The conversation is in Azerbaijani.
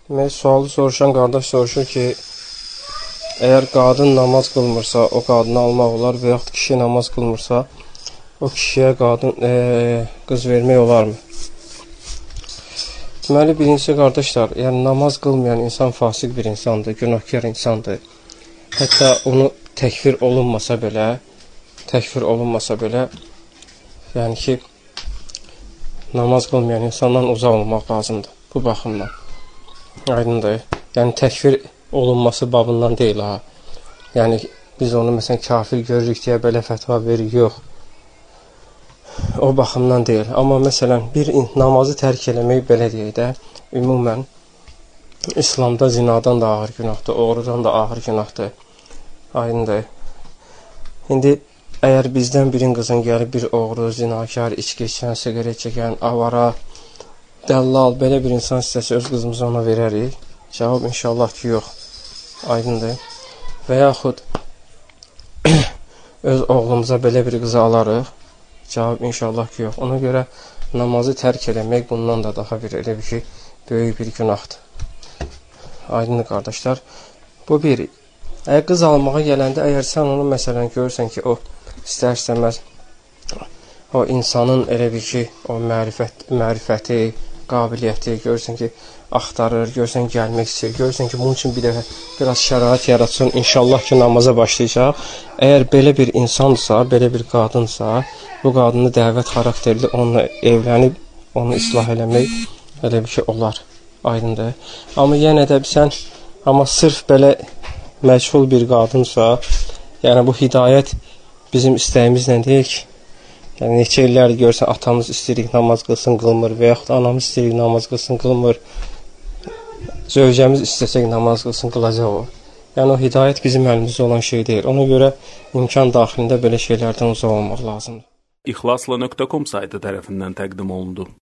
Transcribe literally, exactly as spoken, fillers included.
Demək, sualı soruşan qardaş soruşur ki, əgər qadın namaz qılmırsa, o qadını almaq olar və yaxud kişi namaz qılmırsa, o kişiyə qadın, e, qız vermək olarmı? Deməli, birincisi qardaşlar, yəni namaz qılmayan insan fasik bir insandır, günahkar insandır. Hətta onu təkfir olunmasa belə, təkfir olunmasa belə, yəni ki, namaz qılmayan insandan uzaq olmaq lazımdır bu baxımdan. Aydındır. Yəni təkfir olunması babından deyil ha. Yəni biz onu məsələn kafir görürük deyə belə fətva veririk, yox. O baxımdan deyil. Amma məsələn bir namazı tərk eləmək belə deyək də, ümumən İslamda zinadan da ağır günahdır, oğrudan da ağır günahdır. Aydındır. İndi əgər bizdən birin qızın gəlib bir oğru, zinakar, içki içən, siqaret çəkən, avara, dəllal, belə bir insan istəsə öz qızımızı ona verərik. Cavab inşallah ki, yox. Aydındır. Və yaxud öz oğlumuza belə bir qızı alarıq. Cavab inşallah ki, yox. Ona görə namazı tərk eləmək bundan da daha bir, elə bir ki, böyük bir günahdır. Aydındır qardaşlar. Bu bir. Əgər qız almağa gələndə, əgər sən onu məsələn görürsən ki, o istər-istəməz o insanın elə bir ki, o mərifət, mərifəti, qabiliyyəti, görürsən ki, axtarır, görürsən gəlmək istəyir, görürsən ki, bunun üçün bir dəfə biraz şərait yaratsın, inşallah ki, namaza başlayacaq. Əgər belə bir insandırsa, belə bir qadınsa, bu qadını dəvət xarakterli onunla evlənib, onu islah eləmək elə bir ki, olar. Aydındır. Amma yenə də sən, amma sırf belə məchul bir qadınsa, yəni bu hidayət bizim istəyimizlə deyil ki, yəni neçə illərdir görsən, atamız istəyirik namaz qılsın, qılmır və yaxud anamız istəyirik namaz qılsın, qılmır. Zövcəmiz istəsək namaz qılsın, qılacaq o. Yəni o hidayət bizim əlimizdə olan şey deyil. Ona görə imkan daxilində belə şeylərdən uzaq olmaq lazımdır. İxlasla nöqtə com saytı tərəfindən təqdim olundu.